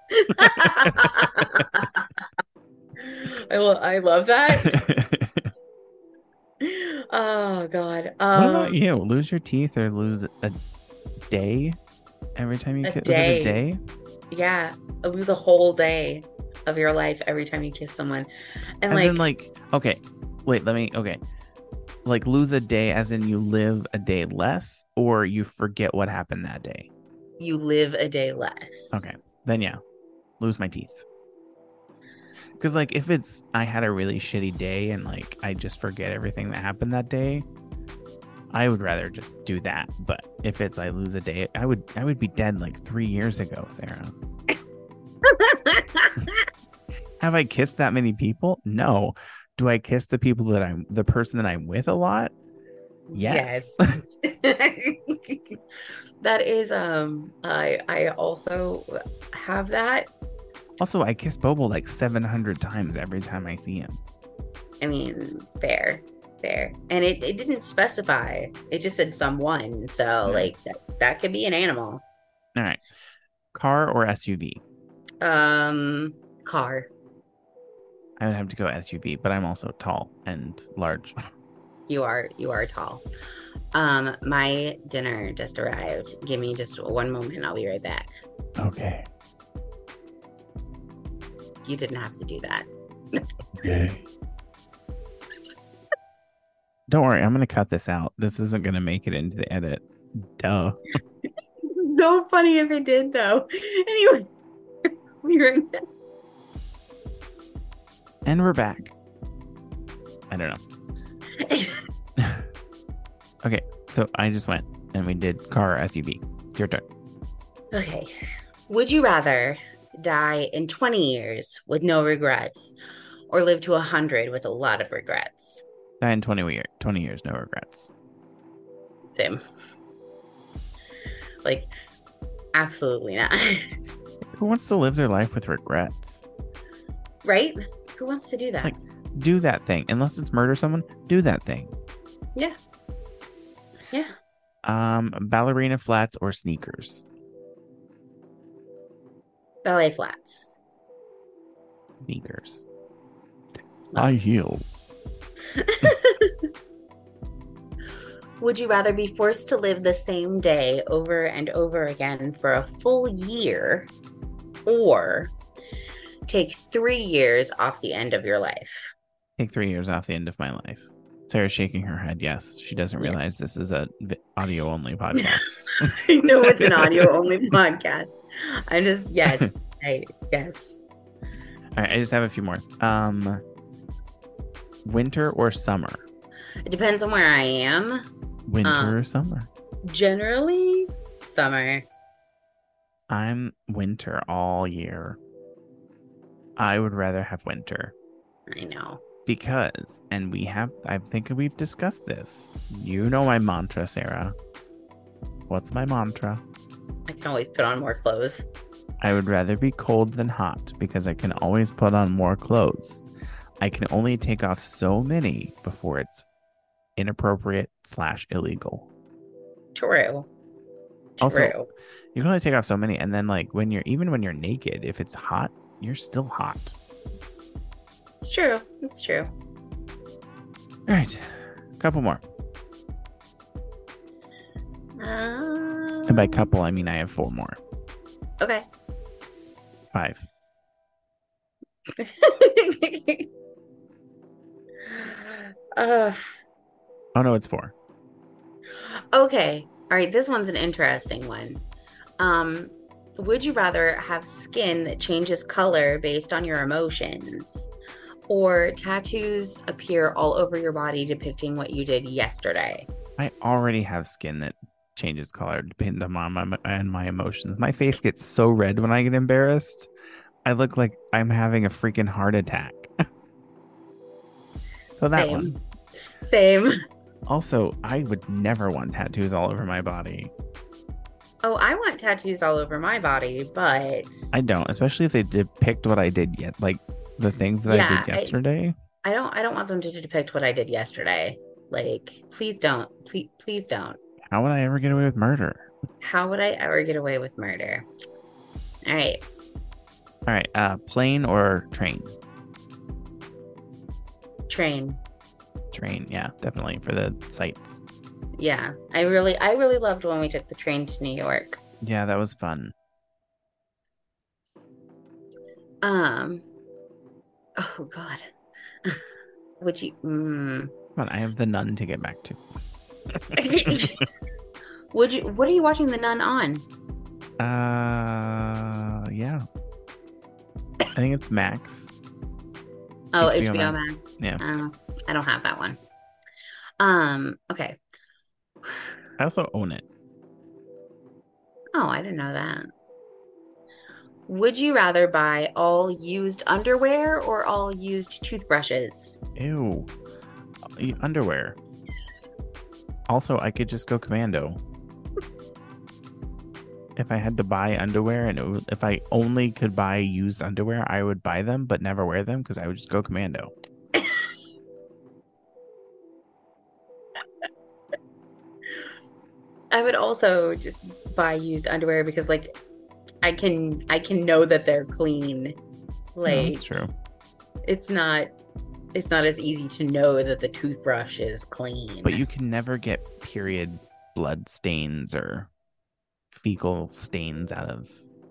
I, lo- I love that. Oh God. Um, What about you? Lose your teeth or lose a day every time you A kiss? day. Was it a day? Yeah, lose a whole day of your life every time you kiss someone, and As like, in, like, okay, wait, let me, okay. Like, lose a day as in you live a day less or you forget what happened that day? you live a day less. Okay, then yeah, lose my teeth. Because, like, if it's, I had a really shitty day and, like, I just forget everything that happened that day, I would rather just do that. But if it's I lose a day, I would I would be dead like three years ago, Sarah. Have I kissed that many people? No. Do I kiss the people that I'm the person that I'm with a lot? Yes. Yes. That is um I I also have that. Also, I kiss Bobo like seven hundred times every time I see him. I mean, fair. Fair. And it, it didn't specify. It just said someone. So Yeah. like that, that could be an animal. All right. Car or S U V? Um car. I would have to go S U V, but I'm also tall and large. You are you are tall. Um my dinner just arrived. Give me just one moment. I'll be right back. Okay. You didn't have to do that. Okay. Don't worry, I'm going to cut this out. This isn't going to make it into the edit. Duh. So funny if it did though. Anyway, we were And we're back. I don't know. Okay, so I just went and we did car S U V. Your turn. Okay. Would you rather die in twenty years with no regrets or live to one hundred with a lot of regrets? Die in twenty, year, twenty years, no regrets. Same. Like, absolutely not. Who wants to live their life with regrets? Right? Who wants to do that? Like, do that thing. Unless it's murder someone, do that thing. Yeah. Yeah. Um, ballerina flats or sneakers? Ballet flats. Sneakers. No. High heels. Would you rather be forced to live the same day over and over again for a full year or take three years off the end of your life? Take three years off the end of my life. Sarah's shaking her head. Yes, she doesn't realize this is a audio only podcast. I know it's an audio only podcast. I just yes, I yes. All right, I just have a few more. Um, winter or summer? It depends on where I am. Winter um, or summer? Generally, summer. I'm winter all year. I would rather have winter. I know. Because, and we have, I think we've discussed this. You know my mantra, Sarah. What's my mantra? I can always put on more clothes. I would rather be cold than hot because I can always put on more clothes. I can only take off so many before it's inappropriate slash illegal. True. Also, True. you can only take off so many, and then like when you're even when you're naked, if it's hot, you're still hot. It's true. It's true. All right, a couple more. Um, And by couple, I mean I have four more. Okay. Five. uh, Oh no, it's four. okay. All right. This one's an interesting one. Um, would you rather have skin that changes color based on your emotions, or tattoos appear all over your body depicting what you did yesterday? I already have skin that changes color depending on my and my emotions. My face gets so red when I get embarrassed. I look like I'm having a freaking heart attack. So that Same. one. Same. Also, I would never want tattoos all over my body. Oh, I want tattoos all over my body, but I don't, especially if they depict what I did yet, like the things that Yeah, I did I- yesterday. I don't. I don't want them to depict what I did yesterday. Like, please don't. Please, please don't. How would I ever get away with murder? How would I ever get away with murder? All right. All right, uh, plane or train? Train. Train, yeah, definitely for the sights. Yeah. I really I really loved when we took the train to New York. Yeah, that was fun. Um Oh God. Would you mm, Come on, I have The Nun to get back to. would you what are you watching The Nun on? Uh, yeah. I think it's Max. Oh, H B O H B O Max. Max. Yeah. Uh, I don't have that one. Um, okay. I also own it. Oh, I didn't know that. Would you rather buy all used underwear or all used toothbrushes? Ew. Uh, Underwear. Also, I could just go commando. If I had to buy underwear and it was, if I only could buy used underwear, I would buy them but never wear them because I would just go commando. I would also just buy used underwear because like I can I can know that they're clean. No, Like that's true. it's not it's not as easy to know that the toothbrush is clean. But you can never get period blood stains or fecal stains out of.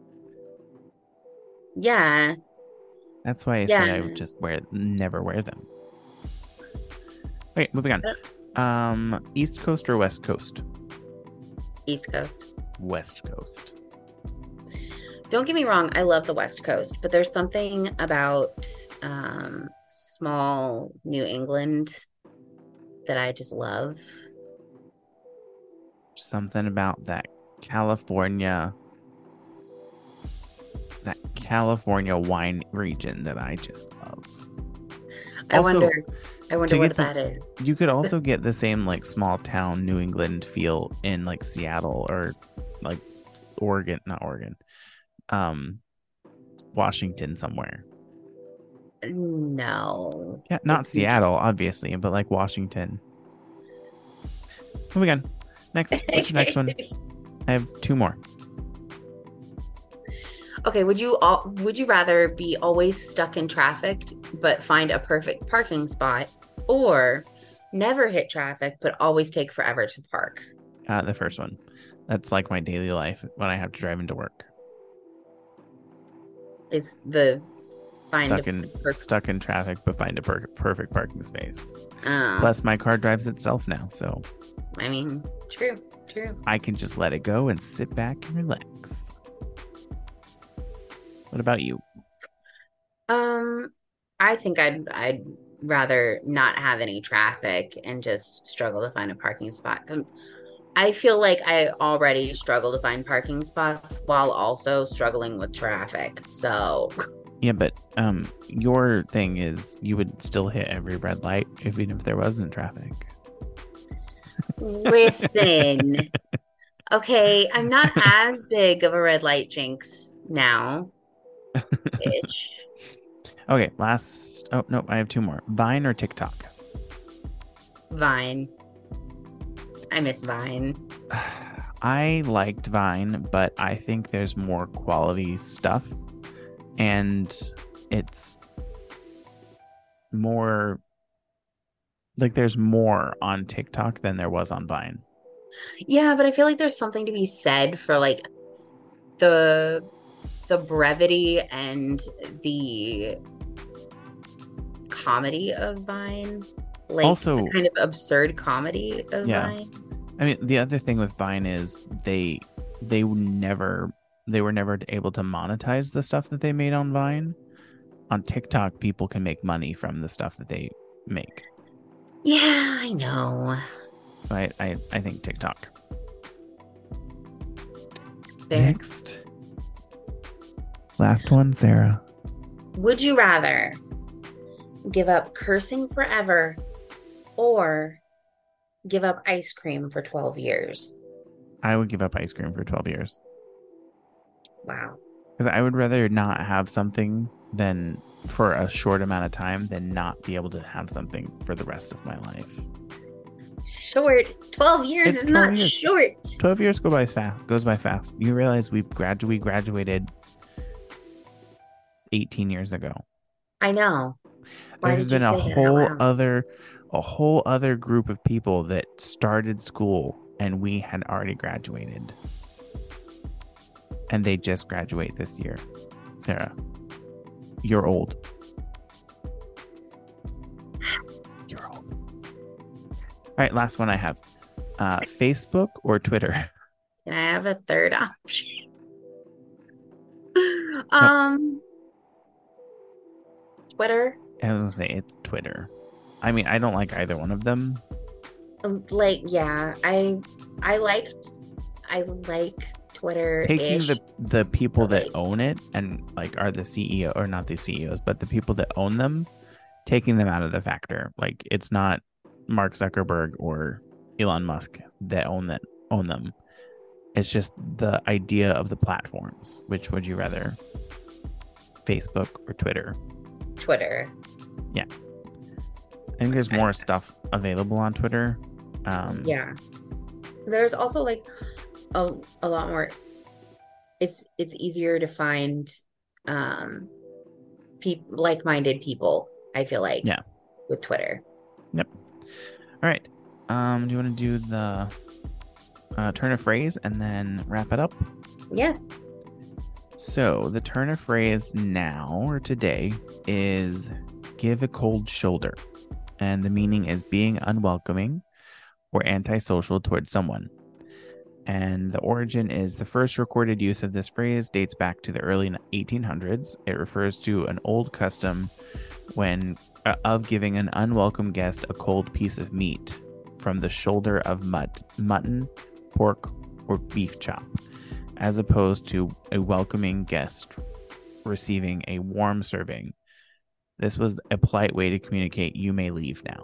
Yeah. That's why I say I Yeah. would just wear never wear them. Okay, moving on. Um, East Coast or West Coast? East Coast. West Coast. Don't get me wrong, I love the West Coast, but there's something about um, s- small New England that I just love. Something about that California, that California wine region that I just love. I Also, wonder, I wonder to what get the- that is. You could also get the same like small town New England feel in like Seattle or like Oregon, not Oregon, um, Washington somewhere. No. Yeah, not It's- Seattle, obviously, but like Washington. Moving on. Next, what's your next one? I have two more. Okay, would you all would you rather be always stuck in traffic but find a perfect parking spot, or never hit traffic but always take forever to park? Uh, the first one. That's like my daily life when I have to drive into work. Is the find Stuck a in per- stuck in traffic, but find a per- perfect parking space. Oh, Plus, my car drives itself now, so I mean, true, true. I can just let it go and sit back and relax. What about you? Um, I think I'd I'd rather not have any traffic and just struggle to find a parking spot. Um, I feel like I already struggle to find parking spots while also struggling with traffic. So, Yeah, but um, your thing is you would still hit every red light even if there wasn't traffic. listen. Okay, I'm not as big of a red light jinx now. Bitch. Okay, last. Oh no, I have two more. Vine or TikTok? Vine. I miss Vine. I liked Vine, but I think there's more quality stuff, and it's more like there's more on TikTok than there was on Vine. Yeah, but I feel like there's something to be said for like the the brevity and the comedy of Vine. Like Also- the kind of absurd comedy of Yeah. Vine. I mean, the other thing with Vine is they they never they were never able to monetize the stuff that they made on Vine. On TikTok, people can make money from the stuff that they make. Yeah, I know. So I I, I think TikTok. Fair. Next. Last one, Sarah. Would you rather give up cursing forever or give up ice cream for twelve years? I would give up ice cream for twelve years. Wow. Because I would rather not have something than for a short amount of time than not be able to have something for the rest of my life. Short. twelve years It's is not twelve years. short. twelve years go by fast goes by fast. You realize we gradu- we graduated eighteen years ago. I know. Why There's did been you a say that out whole loud? other a whole other group of people that started school and we had already graduated. And they just graduate this year. Sarah, you're old. You're old. All right, last one I have. Uh, Facebook or Twitter? Can I have a third option? um, Twitter. I was gonna say it's Twitter. I mean, I don't like either one of them. Um, Like, yeah, I I liked I like Twitter. Taking the the people that own it and like are the C E O or not the C E Os, but the people that own them, taking them out of the factor. Like it's not Mark Zuckerberg or Elon Musk that own that own them. It's just the idea of the platforms. Which would you rather? Facebook or Twitter? Twitter. I think there's more stuff available on Twitter. Um, Yeah. There's also like a, a lot more. It's it's easier to find um peop like-minded people, I feel like. Yeah. With Twitter. All right. Um, do you want to do the uh, turn of phrase and then wrap it up? Yeah. So the turn of phrase now or today is give a cold shoulder. And the meaning is being unwelcoming or antisocial towards someone. And the origin is the first recorded use of this phrase dates back to the early eighteen hundreds. It refers to an old custom when uh, of giving an unwelcome guest a cold piece of meat from the shoulder of mut- mutton, pork, or beef chop, as opposed to a welcoming guest receiving a warm serving. This was a polite way to communicate, you may leave now.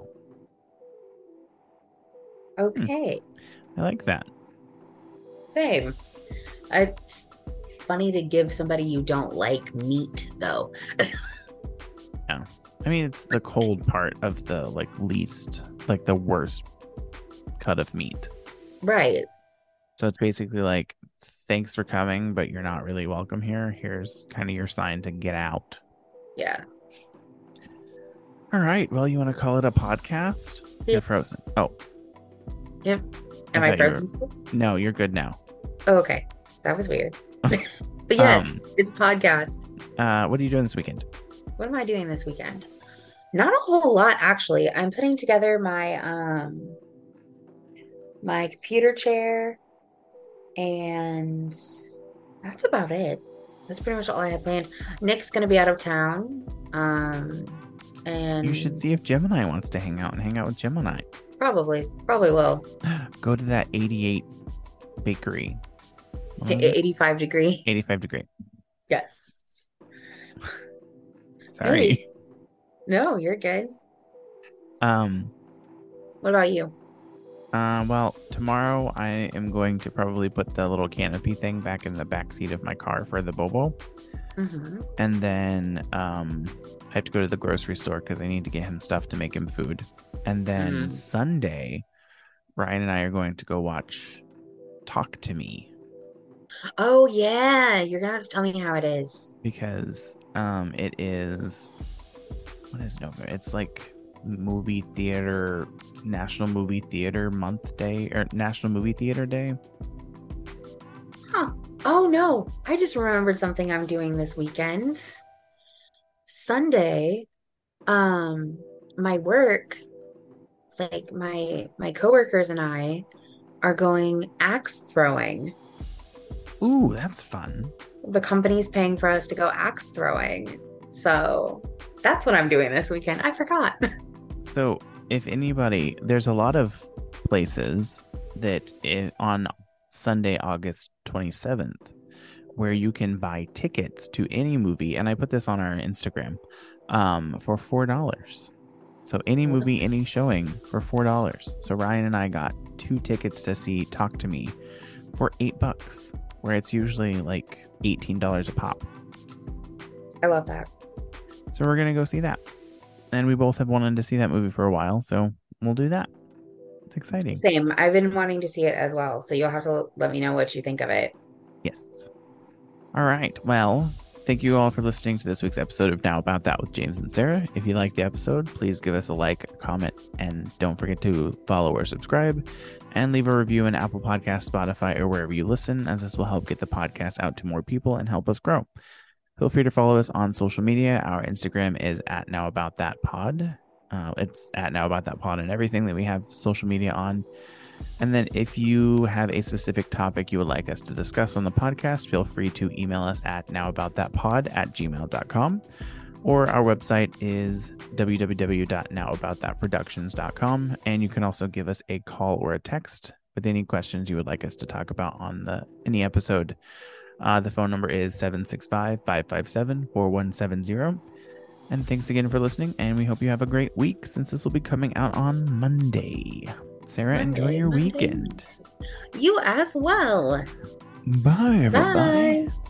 Okay. Hmm. I like that. Same. It's funny to give somebody you don't like meat, though. Yeah. I mean, it's the cold part of the, like, least, like, the worst cut of meat. Right. So it's basically like, thanks for coming, but you're not really welcome here. Here's kind of your sign to get out. Yeah. All right. Well, you want to call it a podcast? Yep. You're frozen. Oh. Yep. Am I I thought you were- frozen still? No, you're good now. Oh, okay. That was weird. But yes, Um, it's podcast. Uh, what are you doing this weekend? What am I doing this weekend? Not a whole lot, actually. I'm putting together my um my computer chair, and that's about it. That's pretty much all I have planned. Nick's gonna be out of town. Um and You should see if Gemini wants to hang out and hang out with Gemini. probably, probably will. Go to that eighty-eight bakery. What was E- it? eighty-five degree. eighty-five degree. Yes. Sorry. Hey. No, you're good. Um. What about you? Uh, well, tomorrow I am going to probably put the little canopy thing back in the back seat of my car for the Bobo. Mm-hmm. And then um, I have to go to the grocery store because I need to get him stuff to make him food. And then Mhm. Sunday, Ryan and I are going to go watch Talk to Me Oh yeah, you're gonna have to tell me how it is. because um, it is, what is it over? It's like movie theater, National Movie Theater Month Day or National Movie Theater Day. Huh. Oh no, I just remembered something I'm doing this weekend. Sunday, um, my work, like my my coworkers and I are going axe throwing. Ooh, that's fun. The company's paying for us to go axe throwing. So that's what I'm doing this weekend. I forgot. So, if anybody, there's a lot of places that i- on Sunday, August twenty-seventh, where you can buy tickets to any movie, and I put this on our Instagram, um, for four dollars. So any movie, any showing for four dollars. So Ryan and I got two tickets to see Talk to Me for eight bucks, where it's usually like eighteen dollars a pop. I love that. So we're gonna go see that. And we both have wanted to see that movie for a while, so we'll do that. It's exciting. Same. I've been wanting to see it as well. So you'll have to let me know what you think of it. Yes. All right. Well, thank you all for listening to this week's episode of Now About That with James and Sarah. If you liked the episode, please give us a like, a comment, and don't forget to follow or subscribe, and leave a review in Apple Podcasts, Spotify, or wherever you listen, as this will help get the podcast out to more people and help us grow. Feel free to follow us on social media. Our Instagram is at Now About That Pod. Uh, it's at Now About That Pod and everything that we have social media on. And then if you have a specific topic you would like us to discuss on the podcast, feel free to email us at nowaboutthatpod at gmail dot com. Or our website is w w w dot now about that productions dot com. And you can also give us a call or a text with any questions you would like us to talk about on the any episode. Uh, the phone number is seven six five, five five seven, four one seven zero. And thanks again for listening, and we hope you have a great week since this will be coming out on Monday. Sarah, Monday, enjoy your Monday. weekend. You as well. Bye, everybody. Bye.